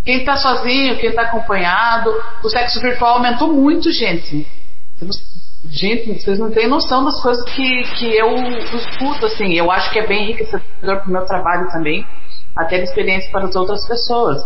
Quem tá sozinho, quem tá acompanhado. O sexo virtual aumentou muito, gente. Gente, vocês não têm noção das coisas que eu escuto, assim. Eu acho que é bem enriquecedor pro meu trabalho também, até de experiência para as outras pessoas.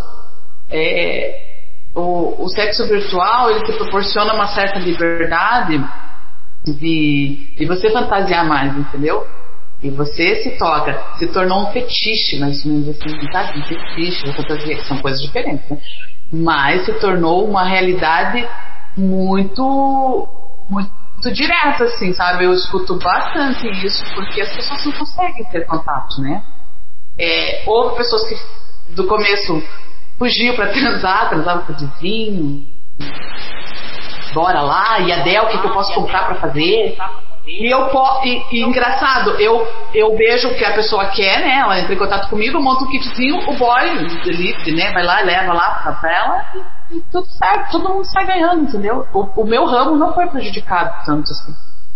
O sexo virtual, ele te proporciona uma certa liberdade de você fantasiar mais, entendeu? E você se tornou um fetiche, mas assim, tá? Um fetiche, uma fantasia, que são coisas diferentes, né? Mas se tornou uma realidade muito, muito direta, assim, sabe? Eu escuto bastante isso, porque as pessoas não conseguem ter contato, né? Houve pessoas que do começo fugiam pra transava com o vizinho, bora lá, e Adel, o que eu posso comprar pra fazer? E engraçado, eu vejo o que a pessoa quer, né? Ela entra em contato comigo, eu monto um kitzinho, o boy, o delivery, né? Vai lá, leva lá pra ela e tudo certo, todo mundo sai ganhando, entendeu? O meu ramo não foi prejudicado tanto assim.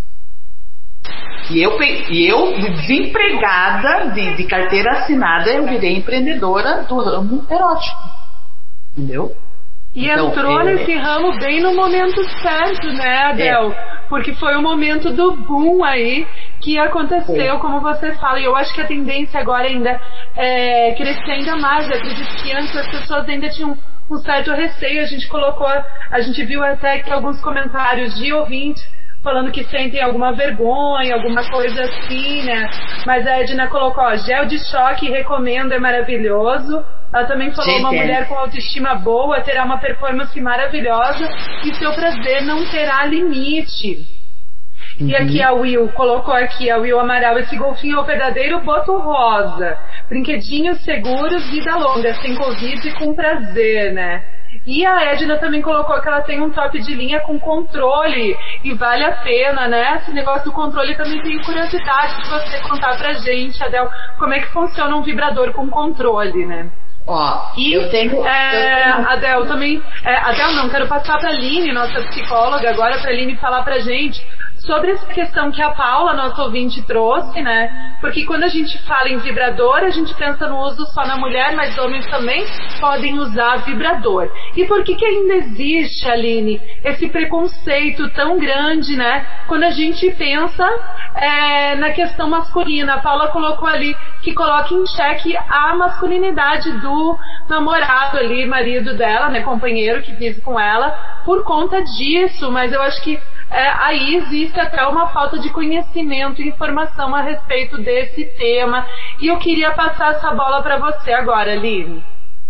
E eu desempregada de carteira assinada, eu virei empreendedora do ramo erótico, entendeu? E então, entrou nesse ramo bem no momento certo, né, Adel? Porque foi o momento do boom aí que aconteceu, como você fala. E eu acho que a tendência agora ainda é crescer ainda mais. Eu acredito que antes as pessoas ainda tinham um certo receio. A gente viu até que alguns comentários de ouvintes falando que sentem alguma vergonha, alguma coisa assim, né? Mas a Edna colocou, gel de choque, recomendo, é maravilhoso. Ela também falou, uma mulher com autoestima boa terá uma performance maravilhosa e seu prazer não terá limite. E aqui a Will colocou aqui, a Will Amaral, esse golfinho é o verdadeiro boto rosa. Brinquedinhos seguros, vida longa, sem Covid e com prazer, né? E a Edna também colocou que ela tem um top de linha com controle e vale a pena, né? Esse negócio do controle também tenho curiosidade de você contar pra gente, Adel, como é que funciona um vibrador com controle, né? Eu tenho... Adel, também... Adel, não, quero passar pra Aline, nossa psicóloga, agora pra Aline falar pra gente sobre essa questão que a Paula, nossa ouvinte, trouxe, né? Porque quando a gente fala em vibrador, a gente pensa no uso só na mulher, mas homens também podem usar vibrador. E por que ainda existe, Aline, esse preconceito tão grande, né? Quando a gente pensa na questão masculina. A Paula colocou ali que coloca em xeque a masculinidade do namorado ali, marido dela, né? Companheiro que vive com ela, por conta disso. Mas eu acho que aí existe até uma falta de conhecimento e informação a respeito desse tema. E eu queria passar essa bola para você agora, Aline.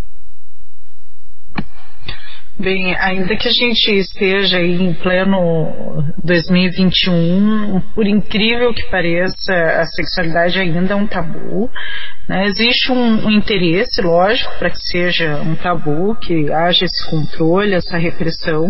Bem, ainda que a gente esteja aí em pleno 2021, por incrível que pareça, a sexualidade ainda é um tabu, né? Existe um interesse, lógico, para que seja um tabu, que haja esse controle, essa repressão,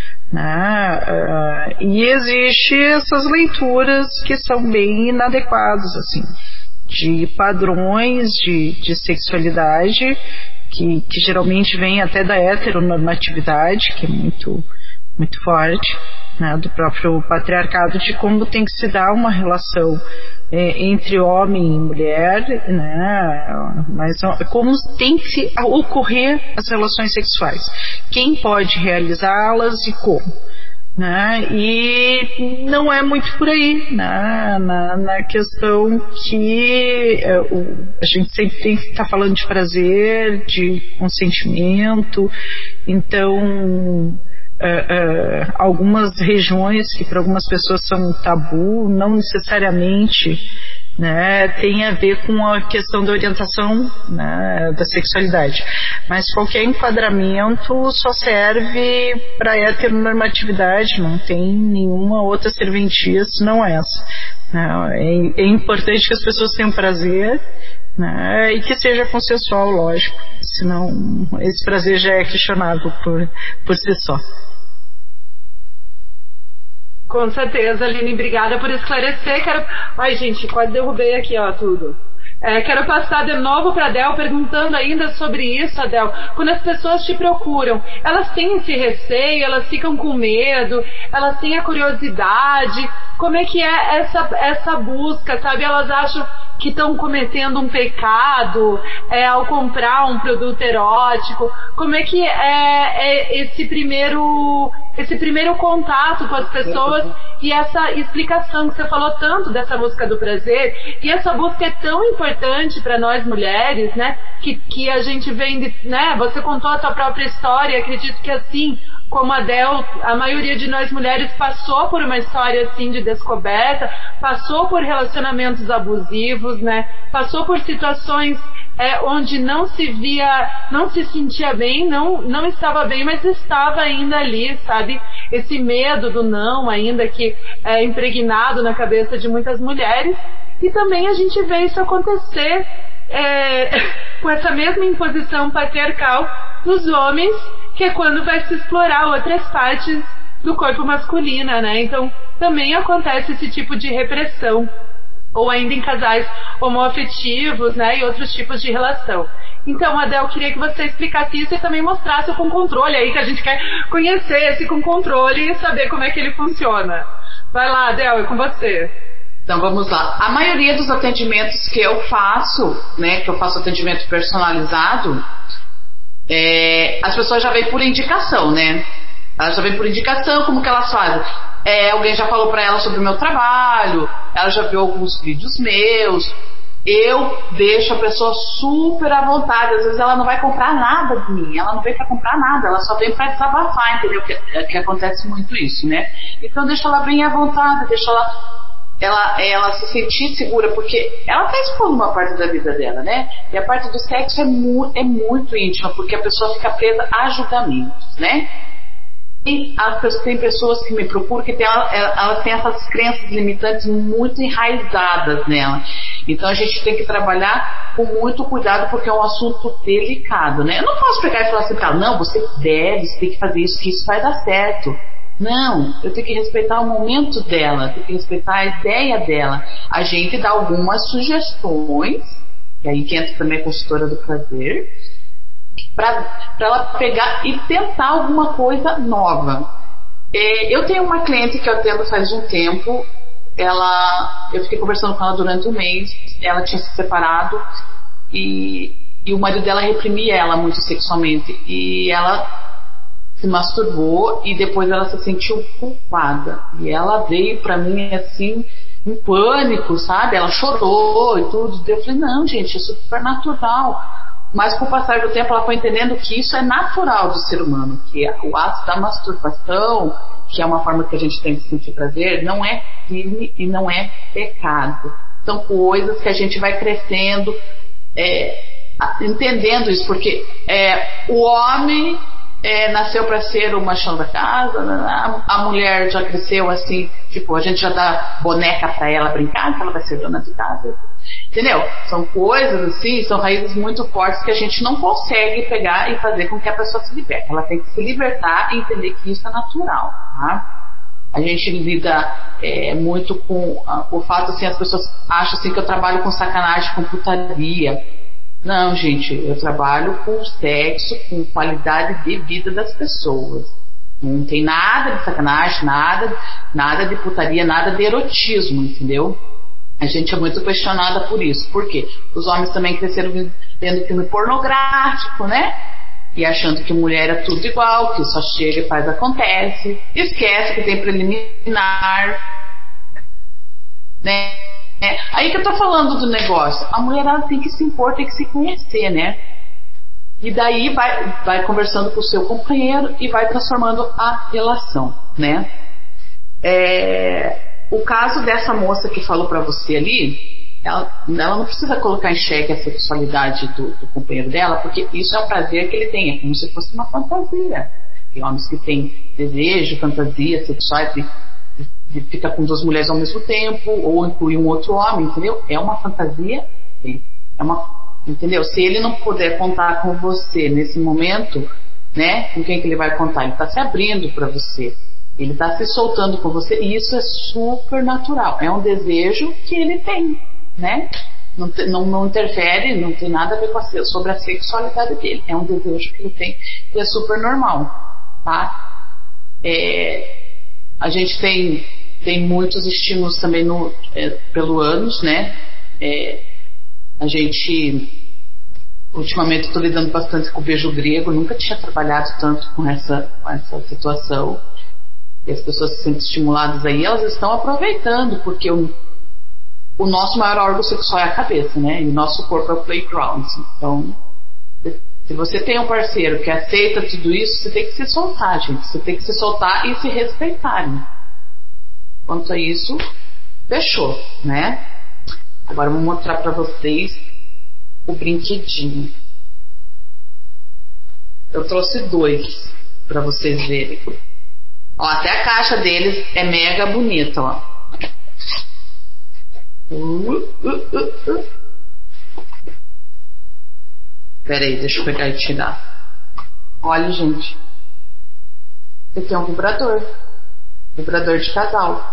né? E existe essas leituras que são bem inadequadas, assim, de padrões de sexualidade que geralmente vem até da heteronormatividade, que é muito, muito forte, né, do próprio patriarcado, de como tem que se dar uma relação entre homem e mulher, né, mas como tem que ocorrer as relações sexuais, quem pode realizá-las e como. Né? E não é muito por aí, né? na questão que a gente sempre tem que estar falando de prazer, de consentimento. Então algumas regiões que para algumas pessoas são um tabu não necessariamente, né, tem a ver com a questão da orientação, né, da sexualidade, mas qualquer enquadramento só serve para heteronormatividade, não tem nenhuma outra serventia senão essa, né? É importante que as pessoas tenham prazer, né, e que seja consensual, lógico, senão esse prazer já é questionável por si só. Com certeza, Aline, obrigada por esclarecer. Ai, gente, quase derrubei aqui, ó, tudo. Quero passar de novo para a Adel, perguntando ainda sobre isso, Adel. Quando as pessoas te procuram, elas têm esse receio, elas ficam com medo, elas têm a curiosidade. Como é que é essa busca, sabe? Elas acham que estão cometendo um pecado ao comprar um produto erótico? Como é que é esse primeiro contato com as pessoas e essa explicação que você falou tanto dessa busca do prazer, e essa busca é tão importante para nós mulheres, né? Que a gente vem, né? Você contou a sua própria história, acredito que assim como a Del, a maioria de nós mulheres passou por uma história assim de descoberta, passou por relacionamentos abusivos, né? Passou por situações onde não se via, não se sentia bem, não estava bem, mas estava ainda ali, sabe? Esse medo do não ainda que é impregnado na cabeça de muitas mulheres. E também a gente vê isso acontecer com essa mesma imposição patriarcal nos homens, que é quando vai se explorar outras partes do corpo masculino, né? Então também acontece esse tipo de repressão, ou ainda em casais homoafetivos, né? E outros tipos de relação. Então, Adel, queria que você explicasse isso e também mostrasse o com controle aí, que a gente quer conhecer esse com controle e saber como é que ele funciona. Vai lá, Adel, é com você. Então vamos lá. A maioria dos atendimentos que eu faço, né, que eu faço atendimento personalizado, as pessoas já vêm por indicação, né? Elas já vêm por indicação, como que elas fazem? Alguém já falou para ela sobre o meu trabalho, ela já viu alguns vídeos meus. Eu deixo a pessoa super à vontade. Às vezes ela não vai comprar nada de mim, ela não vem para comprar nada, ela só vem para desabafar, entendeu? Que acontece muito isso, né? Então deixa ela bem à vontade, deixa ela se sentir segura, porque ela está expondo uma parte da vida dela, né? E a parte do sexo é muito íntima, porque a pessoa fica presa a julgamentos, né? E tem pessoas que me procuram que elas têm essas crenças limitantes muito enraizadas nela. Então a gente tem que trabalhar com muito cuidado, porque é um assunto delicado, né? Eu não posso pegar e falar assim, não, você tem que fazer isso, que isso vai dar certo. Não, eu tenho que respeitar o momento dela, tenho que respeitar a ideia dela. A gente dá algumas sugestões, e aí que entra também a consultora do prazer, para ela pegar e tentar alguma coisa nova. Eu tenho uma cliente que eu atendo faz um tempo, eu fiquei conversando com ela durante um mês, ela tinha se separado e o marido dela reprimia ela muito sexualmente, e ela se masturbou e depois ela se sentiu culpada, e ela veio pra mim assim em pânico, sabe? Ela chorou e tudo. Eu falei, não, gente, isso é super natural. Mas com o passar do tempo ela foi entendendo que isso é natural do ser humano, que o ato da masturbação, que é uma forma que a gente tem de sentir prazer, não é crime e não é pecado. São coisas que a gente vai crescendo, entendendo isso, porque o homem nasceu para ser o machão da casa, a mulher já cresceu assim, tipo, a gente já dá boneca para ela brincar, que ela vai ser dona de casa, entendeu? São coisas assim, são raízes muito fortes que a gente não consegue pegar e fazer com que a pessoa se liberte. Ela tem que se libertar e entender que isso é natural, tá? A gente lida muito com o fato, assim, as pessoas acham assim que eu trabalho com sacanagem, com putaria. Não, gente, eu trabalho com sexo, com qualidade de vida das pessoas. Não tem nada de sacanagem, nada de putaria, nada de erotismo, entendeu? A gente é muito questionada por isso. Por quê? Os homens também cresceram vendo filme pornográfico, né? E achando que mulher é tudo igual, que só chega e faz, acontece. Esquece que tem preliminar, né? Aí que eu tô falando do negócio. A mulher, ela tem que se impor, tem que se conhecer, né? E daí vai conversando com o seu companheiro e vai transformando a relação, né? O caso dessa moça que falou pra você ali, ela não precisa colocar em xeque a sexualidade do companheiro dela, porque isso é um prazer que ele tem, é como se fosse uma fantasia. Tem homens que têm desejo, fantasia sexuais de ficar com duas mulheres ao mesmo tempo, ou incluir um outro homem, entendeu? É uma fantasia, entendeu? Se ele não puder contar com você nesse momento, né? Com quem que ele vai contar? Ele está se abrindo para você, ele está se soltando com você, e isso é super natural. É um desejo que ele tem, né? Não interfere, não tem nada a ver sobre a sexualidade dele. É um desejo que ele tem e é super normal, tá? A gente tem muitos estímulos também pelo ânus, né? A gente ultimamente estou lidando bastante com o beijo grego, nunca tinha trabalhado tanto com essa situação. E as pessoas se sentem estimuladas aí, elas estão aproveitando, porque o nosso maior órgão sexual é a cabeça, né? E o nosso corpo é o playground. Então, se você tem um parceiro que aceita tudo isso, você tem que se soltar, gente. Você tem que se soltar e se respeitar, né? Quanto a isso, fechou, né? Agora eu vou mostrar pra vocês o brinquedinho. Eu trouxe 2 pra vocês verem. Ó, até a caixa deles é mega bonita, ó. Pera aí, deixa eu pegar e tirar. Olha, gente. Esse aqui é um vibrador. Vibrador de casal.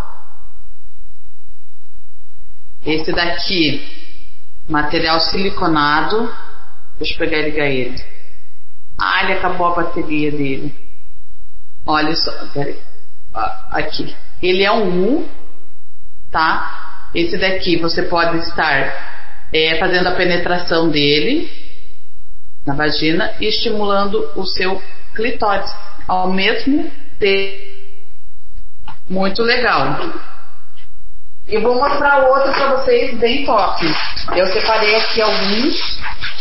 Esse daqui, material siliconado. Deixa eu pegar e ligar ele. Ah, ele acabou a bateria dele. Olha só, peraí. Aqui. Ele é um U, tá? Esse daqui você pode estar fazendo a penetração dele na vagina e estimulando o seu clitóris ao mesmo tempo. Muito legal. E vou mostrar outro para vocês bem top. Eu separei aqui alguns.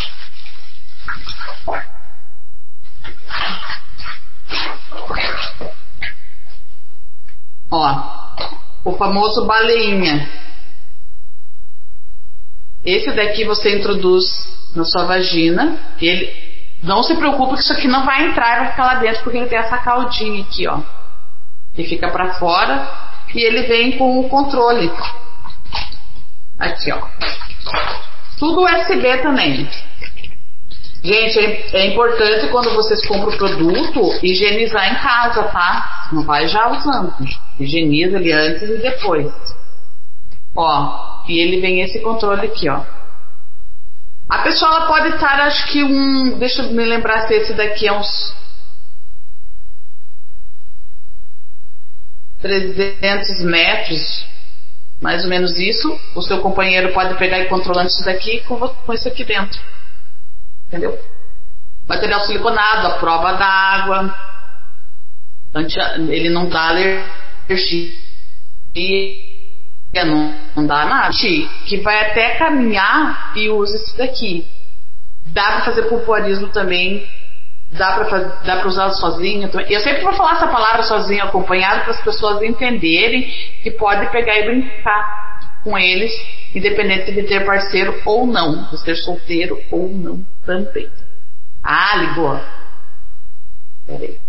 Ó, o famoso baleinha. Esse daqui você introduz na sua vagina. Ele, não se preocupe que isso aqui não vai entrar e vai ficar lá dentro, porque ele tem essa caldinha aqui, ó, que fica pra fora, e ele vem com o controle. Aqui, ó. Tudo USB também. Gente, é importante quando vocês compram o produto higienizar em casa, tá? Não vai já usando. Higieniza ele antes e depois. Ó, e ele vem esse controle aqui, ó. A pessoa ela pode estar, acho que deixa eu me lembrar se esse daqui é uns 300 metros, mais ou menos isso. O seu companheiro pode pegar e controlando isso daqui com isso aqui dentro. Entendeu? Material siliconado, a prova d'água. Ele não dá alergia, não dá nada. Que vai até caminhar e usa isso daqui. Dá pra fazer pompoarismo também. Dá pra usar sozinho também. Eu sempre vou falar essa palavra sozinho, acompanhado, para as pessoas entenderem que pode pegar e brincar com eles, independente de ter parceiro ou não, de ser solteiro ou não também. Ah, ligou. Pera aí.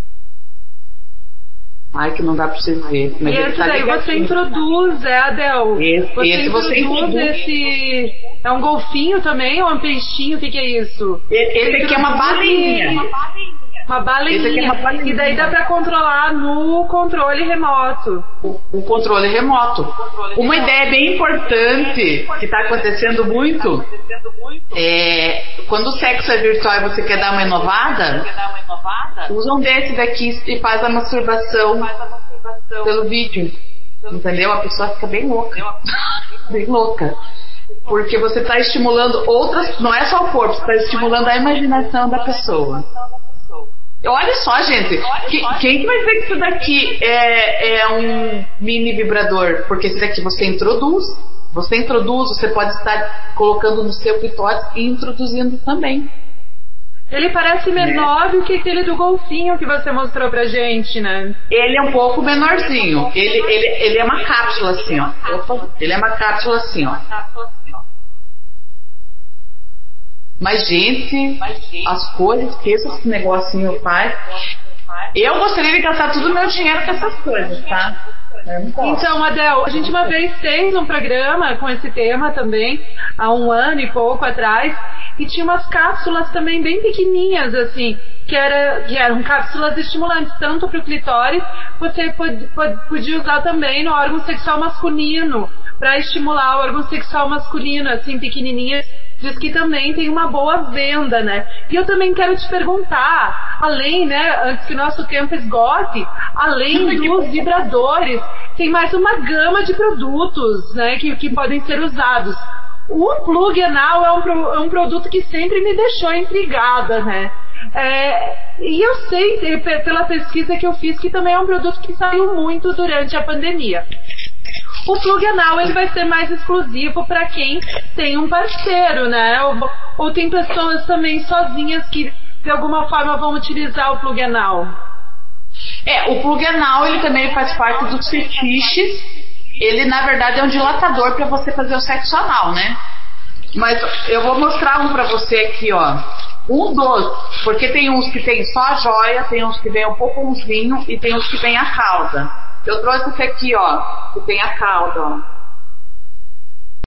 Ai, que não dá pra vocês verem. Mas esse daí você introduz, Adel. Esse você introduz. Esse... É um golfinho também ou é um peixinho? O que é isso? Esse aqui é uma baleinha. Uma baleinha. E daí dá pra controlar no controle remoto. O controle remoto. Uma ideia bem importante que está acontecendo muito é quando o sexo é virtual e você quer dar uma inovada, usa um desse daqui e faz a masturbação pelo vídeo. Entendeu? A pessoa fica bem louca. Bem louca. Porque você está estimulando outras. Não é só o corpo, você está estimulando a imaginação da pessoa. Olha só, gente, quem vai dizer que isso daqui é um mini vibrador? Porque esse daqui você introduz, você pode estar colocando no seu clitóris e introduzindo também. Ele parece menor do que aquele do golfinho que você mostrou pra gente, né? Ele é um pouco menorzinho. Ele é uma cápsula assim, ó. Ele é uma cápsula assim, ó. Mas, gente, as coisas que esse negocinho faz. Eu gostaria de gastar todo o meu dinheiro com essas coisas, tá? Então, Adel, a gente uma vez fez um programa com esse tema também, há 1 ano e pouco atrás, e tinha umas cápsulas também bem pequenininhas, assim, que eram cápsulas estimulantes, tanto para o clitóris, você podia usar também no órgão sexual masculino, para estimular o órgão sexual masculino, assim, pequenininhas. Diz que também tem uma boa venda, né? E eu também quero te perguntar, além, né, antes que o nosso tempo esgote, além dos vibradores, tem mais uma gama de produtos, né, que podem ser usados. O plug anal é um produto que sempre me deixou intrigada, né? E eu sei, pela pesquisa que eu fiz, que também é um produto que saiu muito durante a pandemia. O plug anal ele vai ser mais exclusivo para quem tem um parceiro, né? Ou tem pessoas também sozinhas que de alguma forma vão utilizar o plug anal. O plug anal ele também faz parte dos fetiches. Ele na verdade é um dilatador para você fazer o sexo anal, né? Mas eu vou mostrar um para você aqui, ó. Porque tem uns que tem só a joia, tem uns que vem um pouco umzinho e tem uns que vem a cauda. Eu trouxe esse aqui, ó, que tem a cauda, ó.